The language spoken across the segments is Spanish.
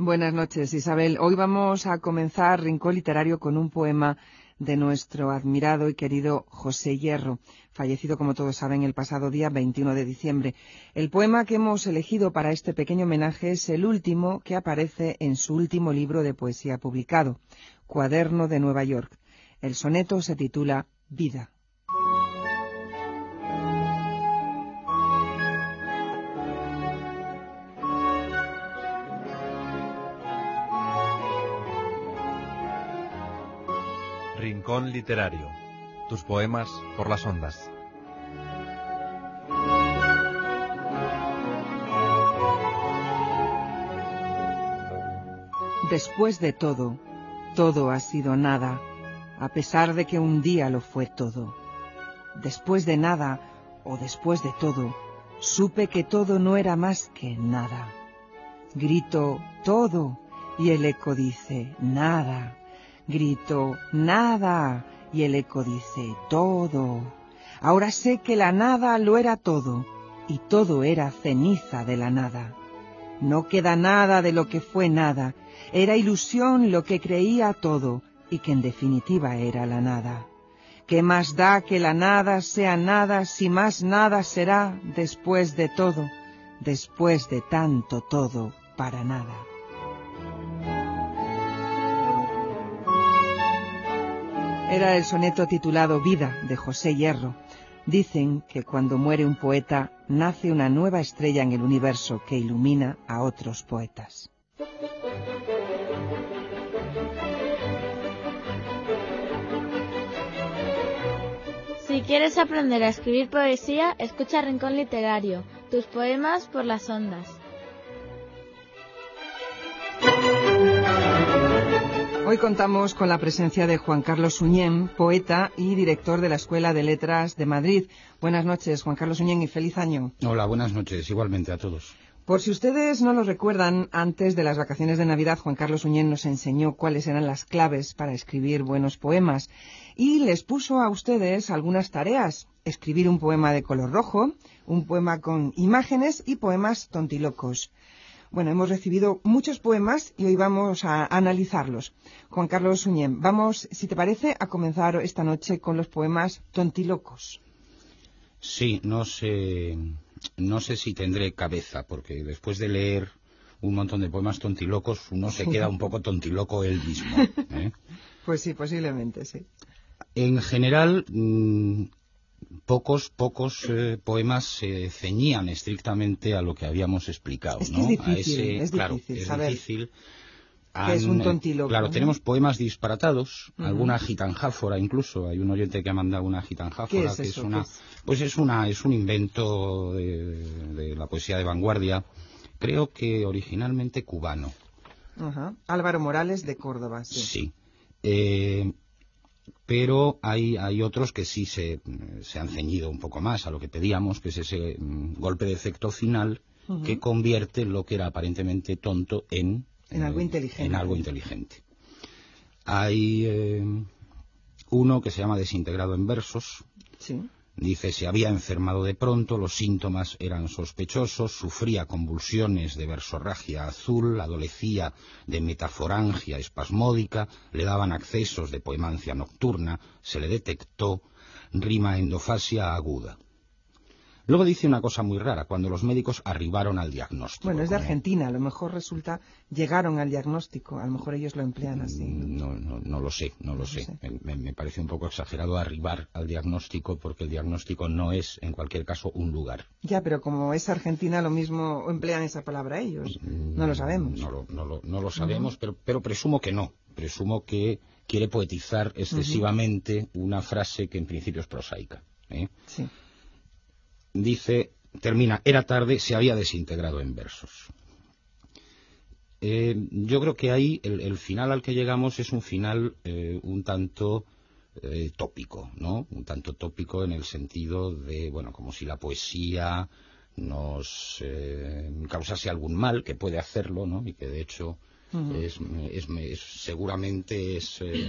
Buenas noches, Isabel. Hoy vamos a comenzar Rincón Literario con un poema de nuestro admirado y querido José Hierro, fallecido, como todos saben, el pasado día 21 de diciembre. El poema que hemos elegido para este pequeño homenaje es el último que aparece en su último libro de poesía publicado, Cuaderno de Nueva York. El soneto se titula Vida. Rincón Literario. Tus poemas por las ondas. Después de todo, todo ha sido nada, a pesar de que un día lo fue todo. Después de nada, o después de todo, supe que todo no era más que nada. Grito todo, y el eco dice nada. Grito nada, y el eco dice todo. Ahora sé que la nada lo era todo, y todo era ceniza de la nada. No queda nada de lo que fue nada, era ilusión lo que creía todo, y que en definitiva era la nada. ¿Qué más da que la nada sea nada si más nada será después de todo, después de tanto todo para nada? Era el soneto titulado Vida, de José Hierro. Dicen que cuando muere un poeta, nace una nueva estrella en el universo que ilumina a otros poetas. Si quieres aprender a escribir poesía, escucha Rincón Literario, tus poemas por las ondas. Hoy contamos con la presencia de Juan Carlos Suñén, poeta y director de la Escuela de Letras de Madrid. Buenas noches, Juan Carlos Suñén, y feliz año. Hola, buenas noches, igualmente a todos. Por si ustedes no lo recuerdan, antes de las vacaciones de Navidad, Juan Carlos Suñén nos enseñó cuáles eran las claves para escribir buenos poemas y les puso a ustedes algunas tareas: escribir un poema de color rojo, un poema con imágenes y poemas tontilocos. Bueno, hemos recibido muchos poemas y hoy vamos a analizarlos. Juan Carlos Suñén, vamos, si te parece, a comenzar esta noche con los poemas tontilocos. Sí, no sé si tendré cabeza, porque después de leer un montón de poemas tontilocos, uno se queda un poco tontiloco él mismo, ¿eh? Pues sí, posiblemente, sí. En general, pocos poemas se ceñían estrictamente a lo que habíamos explicado, es que ¿no? es difícil. ¿Qué es un tontiloco? Claro, ¿no? Tenemos poemas disparatados, alguna gitanjáfora incluso. Hay un oyente que ha mandado una gitanjáfora. ¿Qué es que eso? Es un invento de la poesía de vanguardia, creo que originalmente cubano. Ajá. Álvaro Morales, de Córdoba, sí. Sí. Pero hay otros que sí se han ceñido un poco más a lo que pedíamos, que es ese golpe de efecto final que convierte lo que era aparentemente tonto en algo inteligente. Hay uno que se llama Desintegrado en versos. Sí. Dice: se había enfermado de pronto, los síntomas eran sospechosos, sufría convulsiones de versorragia azul, adolecía de metaforangia espasmódica, le daban accesos de poemancia nocturna, se le detectó rima endofasia aguda. Luego dice una cosa muy rara: cuando los médicos arribaron al diagnóstico. Bueno, es de Argentina, a lo mejor llegaron al diagnóstico, a lo mejor ellos lo emplean así. No lo sé. Me parece un poco exagerado arribar al diagnóstico, porque el diagnóstico no es, en cualquier caso, un lugar. Ya, pero como es Argentina, lo mismo emplean esa palabra ellos. No lo sabemos. No lo sabemos, pero presumo que no. Presumo que quiere poetizar excesivamente una frase que en principio es prosaica, ¿eh? Sí. Termina: era tarde, se había desintegrado en versos. Yo creo que ahí el final al que llegamos es un final un tanto tópico, ¿no? Un tanto tópico en el sentido de, bueno, como si la poesía nos causase algún mal, que puede hacerlo, ¿no? Y que de hecho seguramente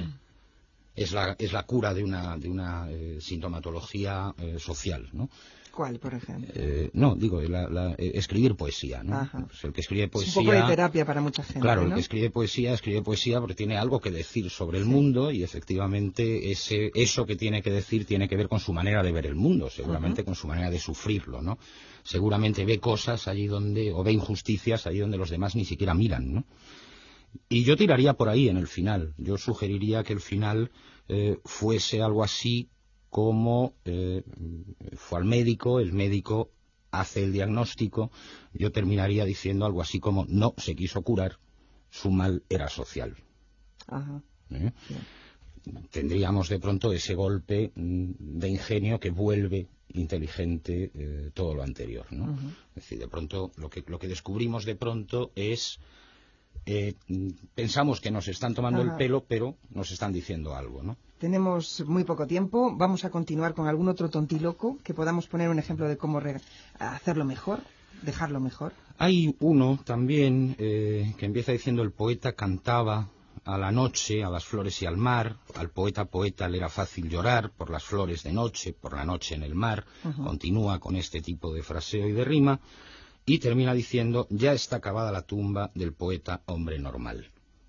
es la cura de una sintomatología social, ¿no? ¿Cuál, por ejemplo? No, digo, escribir poesía, ¿no? Ajá. Pues el que escribe poesía... Es un poco de terapia para mucha gente, Claro, ¿no? el que escribe poesía porque tiene algo que decir sobre el mundo, y efectivamente eso que tiene que decir tiene que ver con su manera de ver el mundo, seguramente con su manera de sufrirlo, ¿no? Seguramente ve cosas allí o ve injusticias allí donde los demás ni siquiera miran, ¿no? Y yo tiraría por ahí en el final. Yo sugeriría que el final fuese algo así como fue al médico, el médico hace el diagnóstico, yo terminaría diciendo algo así como no se quiso curar, su mal era social. Ajá. Tendríamos de pronto ese golpe de ingenio que vuelve inteligente todo lo anterior, ¿no? Es decir, de pronto lo que descubrimos de pronto es pensamos que nos están tomando el pelo, pero nos están diciendo algo, ¿no? Tenemos muy poco tiempo. Vamos a continuar con algún otro tontiloco que podamos poner un ejemplo de cómo hacerlo mejor, dejarlo mejor. Hay uno también que empieza diciendo: el poeta cantaba a la noche, a las flores y al mar. Al poeta le era fácil llorar por las flores de noche, por la noche en el mar. Continúa con este tipo de fraseo y de rima. Y termina diciendo: ya está acabada la tumba del poeta hombre normal.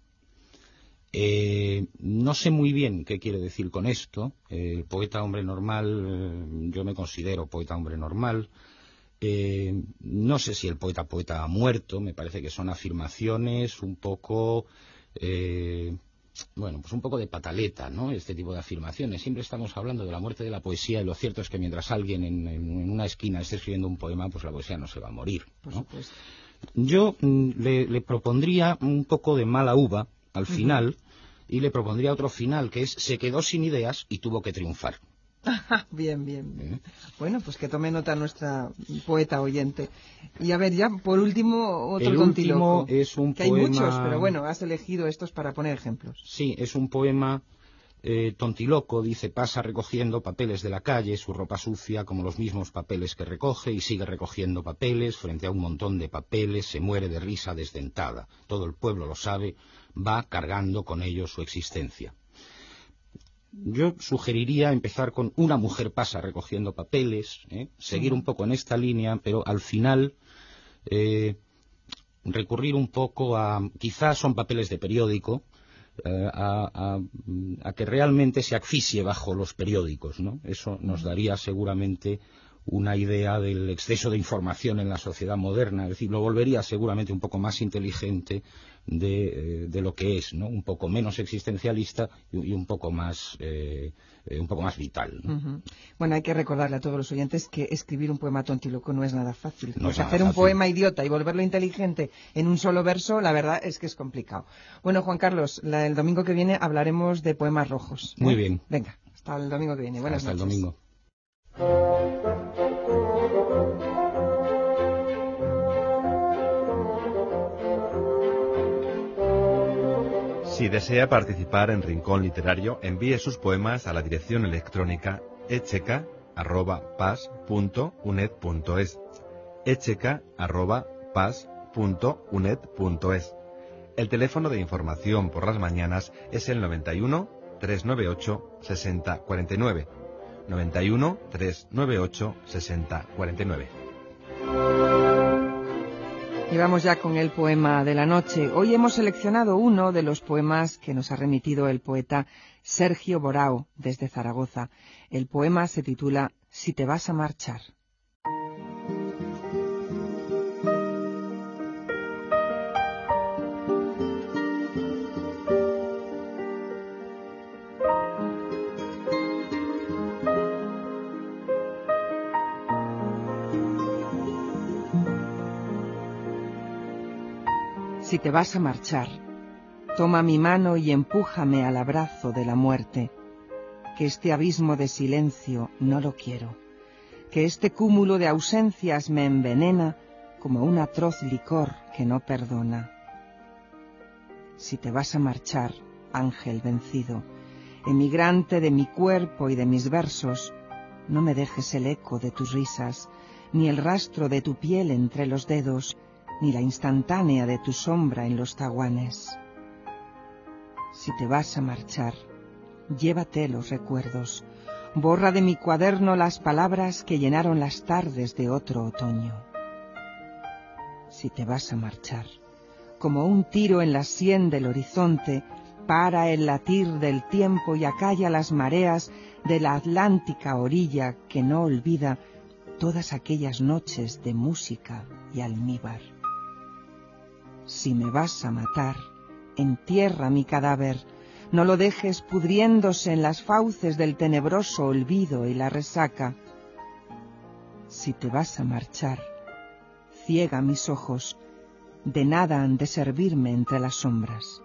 No sé muy bien qué quiere decir con esto. El poeta hombre normal, yo me considero poeta hombre normal. No sé si el poeta ha muerto. Me parece que son afirmaciones un poco... pues un poco de pataleta, ¿no? Este tipo de afirmaciones. Siempre estamos hablando de la muerte de la poesía, y lo cierto es que mientras alguien en una esquina esté escribiendo un poema, pues la poesía no se va a morir, ¿no? Por supuesto. Yo le propondría un poco de mala uva al final, y le propondría otro final, que es: se quedó sin ideas y tuvo que triunfar. Bien. Bueno, pues que tome nota nuestra poeta oyente. Y a ver, ya por último, otro tontiloco. El último es un poema... hay muchos, pero bueno, has elegido estos para poner ejemplos. Sí, es un poema tontiloco. Dice: pasa recogiendo papeles de la calle, su ropa sucia como los mismos papeles que recoge, y sigue recogiendo papeles. Frente a un montón de papeles se muere de risa desdentada. Todo el pueblo lo sabe, va cargando con ello su existencia. Yo sugeriría empezar con: una mujer pasa recogiendo papeles, seguir un poco en esta línea, pero al final recurrir un poco a, quizás son papeles de periódico, a que realmente se asfixie bajo los periódicos, ¿no? Eso nos daría seguramente una idea del exceso de información en la sociedad moderna. Es decir, lo volvería seguramente un poco más inteligente de lo que es, ¿no? Un poco menos existencialista y un poco más vital, ¿no? Bueno, hay que recordarle a todos los oyentes que escribir un poema tontiloco no es nada fácil. No es nada hacer fácil. Un poema idiota y volverlo inteligente en un solo verso, la verdad es que es complicado. Bueno, Juan Carlos, el domingo que viene hablaremos de poemas rojos, ¿eh? Muy bien. Venga, hasta el domingo que viene. Buenas noches. Hasta el domingo. Si desea participar en Rincón Literario, envíe sus poemas a la dirección electrónica echeca@pas.uned.es, echeca@pas.uned.es. El teléfono de información por las mañanas es el 91 398 6049. 91 398 6049. Y vamos ya con el poema de la noche. Hoy hemos seleccionado uno de los poemas que nos ha remitido el poeta Sergio Borao desde Zaragoza. El poema se titula Si te vas a marchar. Si te vas a marchar, toma mi mano y empújame al abrazo de la muerte, que este abismo de silencio no lo quiero, que este cúmulo de ausencias me envenena como un atroz licor que no perdona. Si te vas a marchar, ángel vencido, emigrante de mi cuerpo y de mis versos, no me dejes el eco de tus risas, ni el rastro de tu piel entre los dedos, ni la instantánea de tu sombra en los zaguanes. Si te vas a marchar, llévate los recuerdos, borra de mi cuaderno las palabras que llenaron las tardes de otro otoño. Si te vas a marchar, como un tiro en la sien del horizonte, para el latir del tiempo y acalla las mareas de la atlántica orilla que no olvida todas aquellas noches de música y almíbar. Si me vas a matar, entierra mi cadáver, no lo dejes pudriéndose en las fauces del tenebroso olvido y la resaca. Si te vas a marchar, ciega mis ojos, de nada han de servirme entre las sombras.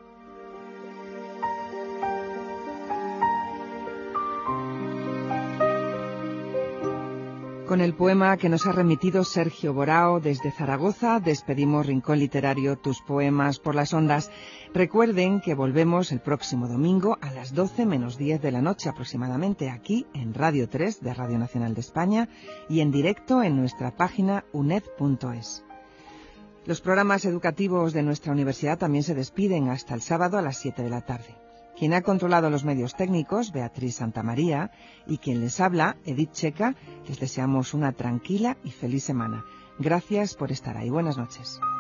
Con el poema que nos ha remitido Sergio Borao desde Zaragoza, despedimos Rincón Literario, tus poemas por las ondas. Recuerden que volvemos el próximo domingo a las 12 menos 10 de la noche aproximadamente, aquí en Radio 3 de Radio Nacional de España y en directo en nuestra página uned.es. Los programas educativos de nuestra universidad también se despiden hasta el sábado a las 7 de la tarde. Quien ha controlado los medios técnicos, Beatriz Santamaría, y quien les habla, Edith Checa, les deseamos una tranquila y feliz semana. Gracias por estar ahí. Buenas noches.